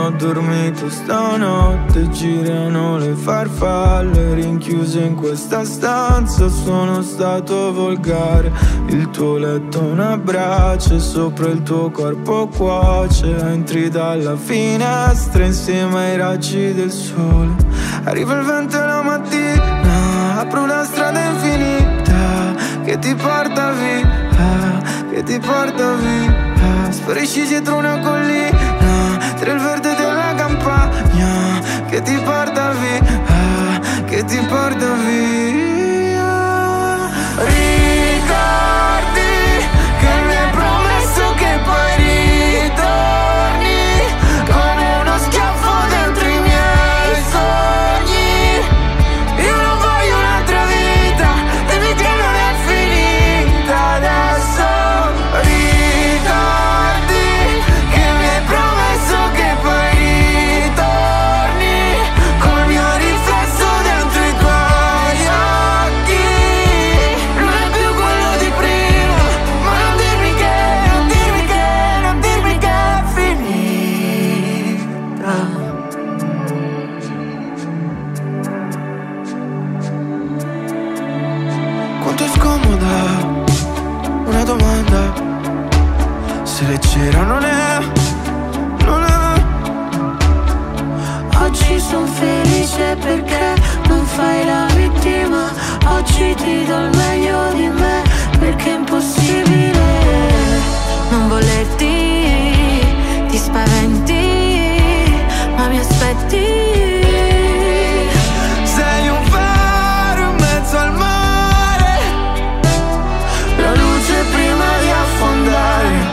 ho dormito stanotte, girano le farfalle rinchiuse in questa stanza. Sono stato volgare, il tuo letto una brace, sopra il tuo corpo cuoce. Entri dalla finestra insieme ai raggi del sole. Arriva il vento e la mattina apro una strada infinita che ti porta via, che ti porta via. Sparisci dietro una collina, tra il verde della campagna, che ti porta via, che ti porta via. Ricordi che mi hai promesso che poi ritorni, come uno schiaffo dentro i miei sogni. Io non voglio un'altra vita, dimmi che non è finita adesso. Se leggera non è. Oggi son felice perché non fai la vittima. Oggi ti do il meglio di me, perché è impossibile non volerti. Ti spaventi, ma mi aspetti. Sei un faro in mezzo al mare, la luce prima di affondare.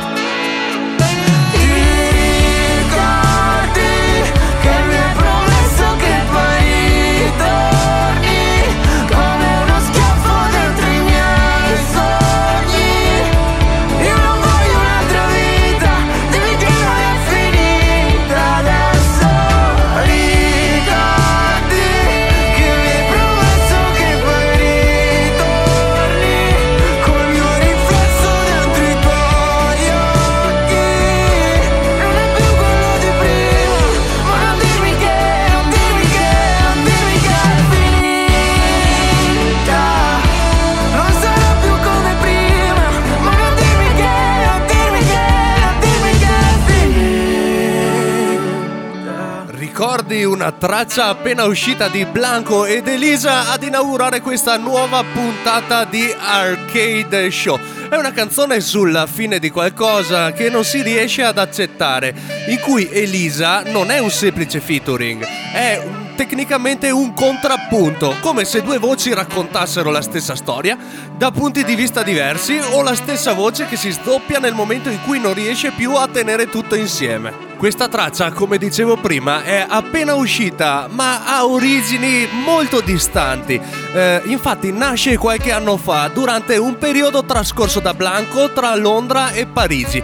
Una traccia appena uscita di Blanco ed Elisa ad inaugurare questa nuova puntata di Arcade Show. È una canzone sulla fine di qualcosa che non si riesce ad accettare, in cui Elisa non è un semplice featuring, è tecnicamente un contrappunto, come se due voci raccontassero la stessa storia da punti di vista diversi, o la stessa voce che si sdoppia nel momento in cui non riesce più a tenere tutto insieme. Questa traccia, come dicevo prima, è appena uscita, ma ha origini molto distanti. Infatti nasce qualche anno fa, durante un periodo trascorso da Blanco tra Londra e Parigi.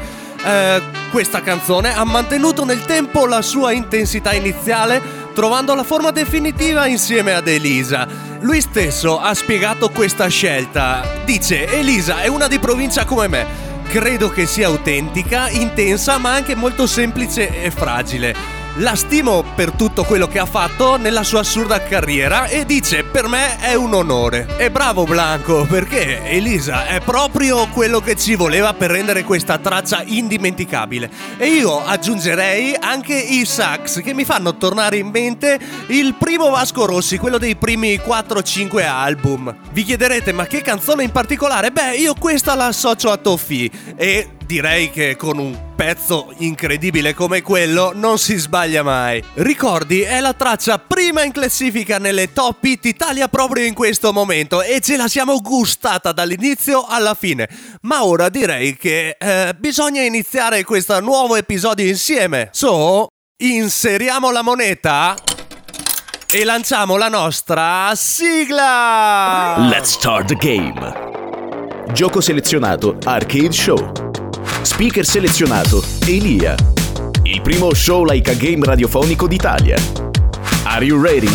Questa canzone ha mantenuto nel tempo la sua intensità iniziale, trovando la forma definitiva insieme ad Elisa. Lui stesso ha spiegato questa scelta. Dice: Elisa è una di provincia come me. Credo che sia autentica, intensa, ma anche molto semplice e fragile. La stimo per tutto quello che ha fatto nella sua assurda carriera e dice: per me è un onore. E bravo Blanco, perché Elisa è proprio quello che ci voleva per rendere questa traccia indimenticabile. E io aggiungerei anche i sax, che mi fanno tornare in mente il primo Vasco Rossi, quello dei primi 4-5 album. Vi chiederete: ma che canzone in particolare? Beh, io questa la associo a Toffì, e direi che con un pezzo incredibile come quello non si sbaglia mai. Ricordi è la traccia prima in classifica nelle Top Hit Italia proprio in questo momento, e ce la siamo gustata dall'inizio alla fine. Ma ora direi che bisogna iniziare questo nuovo episodio insieme. So, inseriamo la moneta e lanciamo la nostra sigla. Let's start the game. Gioco selezionato Arcade Show. Speaker selezionato Elia. Il primo show like a game radiofonico d'Italia. Are you ready?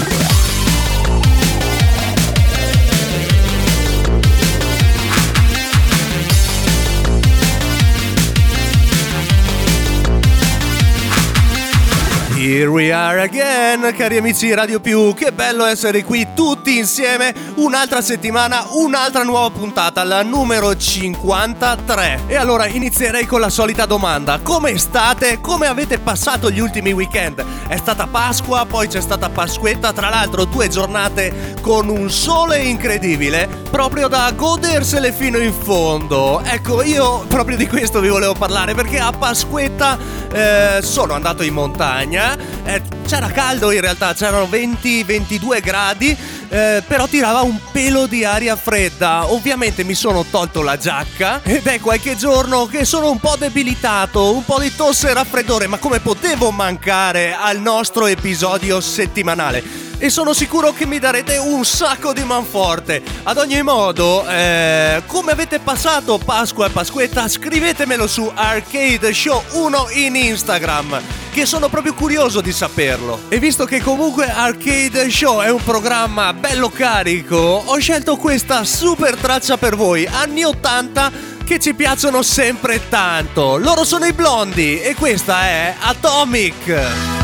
Here we are again, cari amici di Radio Più, che bello essere qui tutti insieme, un'altra settimana, un'altra nuova puntata, la numero 53. E allora inizierei con la solita domanda: come state? Come avete passato gli ultimi weekend? È stata Pasqua, poi c'è stata Pasquetta, tra l'altro 2 giornate con un sole incredibile, proprio da godersele fino in fondo. Ecco, io proprio di questo vi volevo parlare, perché a Pasquetta sono andato in montagna, c'era caldo in realtà, c'erano 20-22 gradi, però tirava un pelo di aria fredda. Ovviamente mi sono tolto la giacca ed è qualche giorno che sono un po' debilitato, un po' di tosse e raffreddore, ma come potevo mancare al nostro episodio settimanale? E sono sicuro che mi darete un sacco di manforte. Ad ogni modo, come avete passato Pasqua e Pasquetta? Scrivetemelo su Arcade Show 1 in Instagram, che sono proprio curioso di saperlo. E visto che comunque Arcade Show è un programma bello carico, ho scelto questa super traccia per voi, anni 80, che ci piacciono sempre tanto. Loro sono i Blondi e questa è Atomic.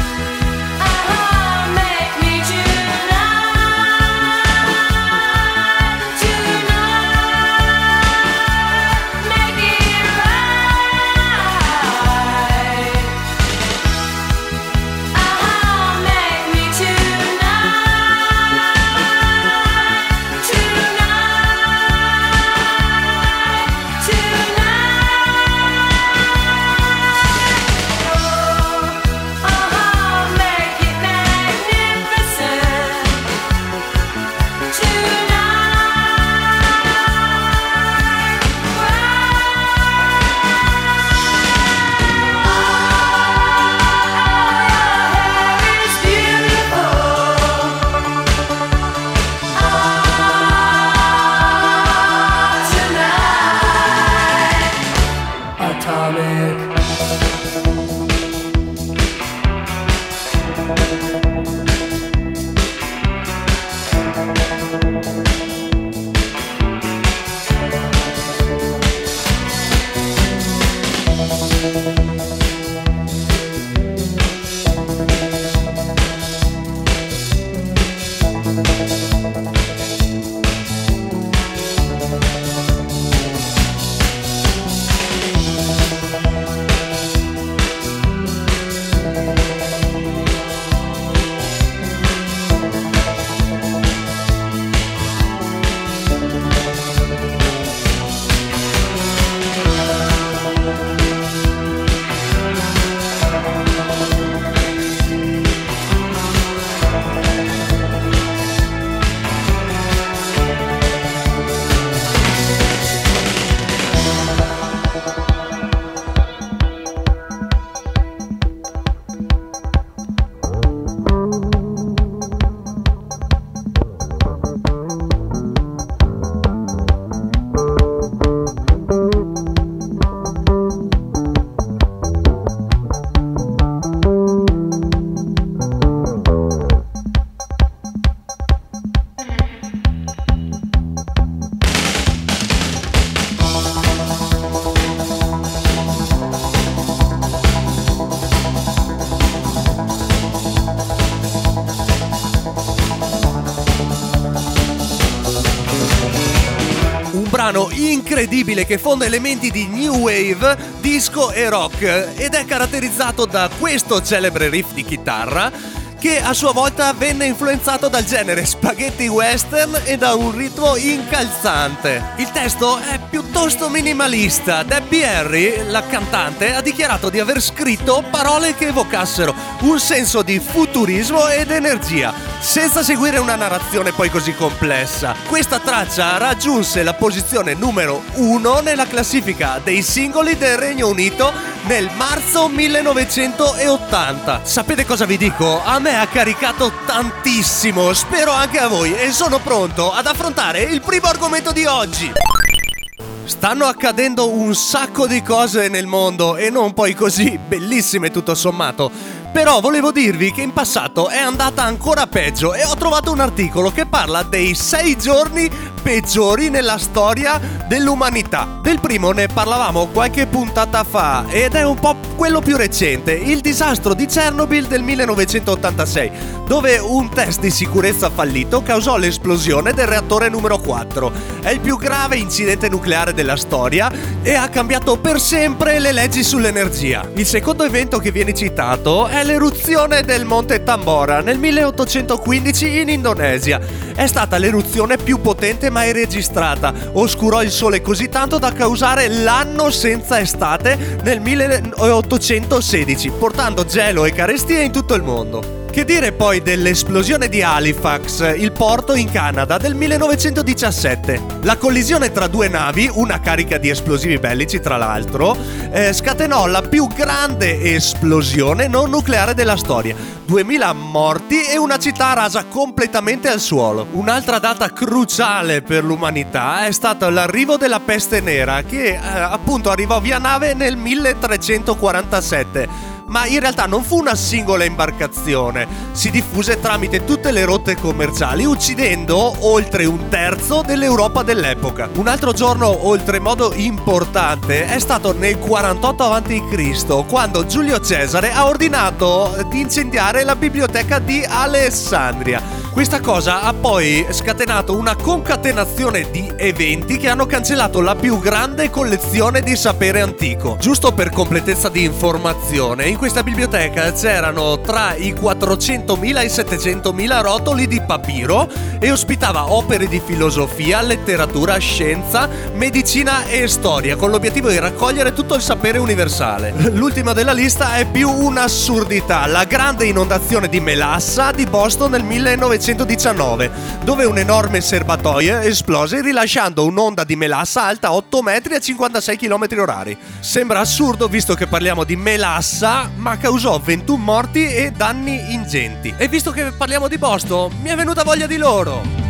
Incredibile, che fonda elementi di new wave, disco e rock, ed è caratterizzato da questo celebre riff di chitarra che a sua volta venne influenzato dal genere spaghetti western e da un ritmo incalzante. Il testo è piuttosto minimalista. Debbie Harry, la cantante, ha dichiarato di aver scritto parole che evocassero un senso di futurismo ed energia, senza seguire una narrazione poi così complessa. Questa traccia raggiunse la posizione numero 1 nella classifica dei singoli del Regno Unito nel marzo 1980. Sapete cosa vi dico? A me ha caricato tantissimo, spero anche a voi, e sono pronto ad affrontare il primo argomento di oggi. Stanno accadendo un sacco di cose nel mondo e non poi così bellissime tutto sommato. Però volevo dirvi che in passato è andata ancora peggio e ho trovato un articolo che parla dei 6 giorni peggiori nella storia dell'umanità. Del primo ne parlavamo qualche puntata fa ed è un po' quello più recente, il disastro di Chernobyl del 1986, dove un test di sicurezza fallito causò l'esplosione del reattore numero 4. È il più grave incidente nucleare della storia e ha cambiato per sempre le leggi sull'energia. Il secondo evento che viene citato è l'eruzione del Monte Tambora nel 1815 in Indonesia. È stata l'eruzione più potente mai registrata. Oscurò il sole così tanto da causare l'anno senza estate nel 1816, portando gelo e carestie in tutto il mondo. Che dire poi dell'esplosione di Halifax, il porto in Canada del 1917? La collisione tra due navi, una carica di esplosivi bellici tra l'altro, scatenò la più grande esplosione non nucleare della storia. 2000 morti e una città rasa completamente al suolo. Un'altra data cruciale per l'umanità è stato l'arrivo della peste nera, che appunto arrivò via nave nel 1347. Ma in realtà non fu una singola imbarcazione, si diffuse tramite tutte le rotte commerciali, uccidendo oltre un terzo dell'Europa dell'epoca. Un altro giorno oltremodo importante è stato nel 48 a.C., quando Giulio Cesare ha ordinato di incendiare la biblioteca di Alessandria. Questa cosa ha poi scatenato una concatenazione di eventi che hanno cancellato la più grande collezione di sapere antico. Giusto per completezza di informazione, in questa biblioteca c'erano tra i 400.000 e i 700.000 rotoli di papiro e ospitava opere di filosofia, letteratura, scienza, medicina e storia, con l'obiettivo di raccogliere tutto il sapere universale. L'ultima della lista è più un'assurdità: la grande inondazione di Melassa di Boston nel 1919, dove un enorme serbatoio esplose rilasciando un'onda di melassa alta 8 metri a 56 km/h. Sembra assurdo visto che parliamo di melassa, ma causò 21 morti e danni ingenti. E visto che parliamo di Boston, mi è venuta voglia di loro.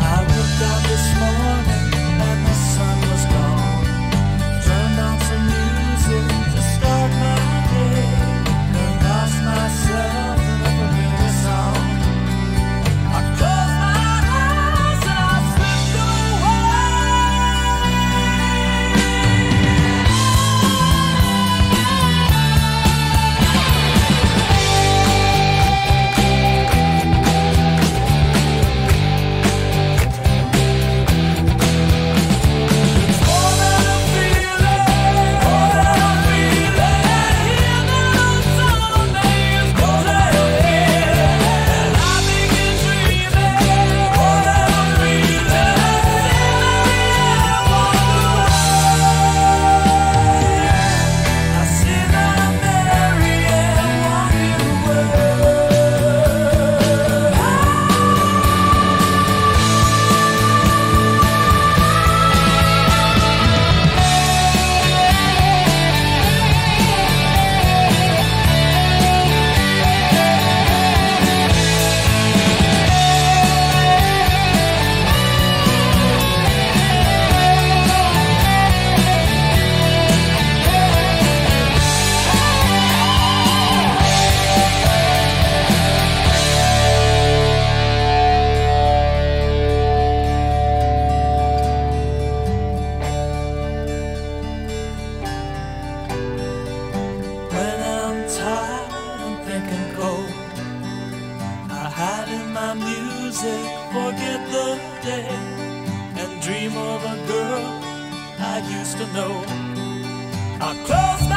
Forget the day and dream of a girl I used to know. I close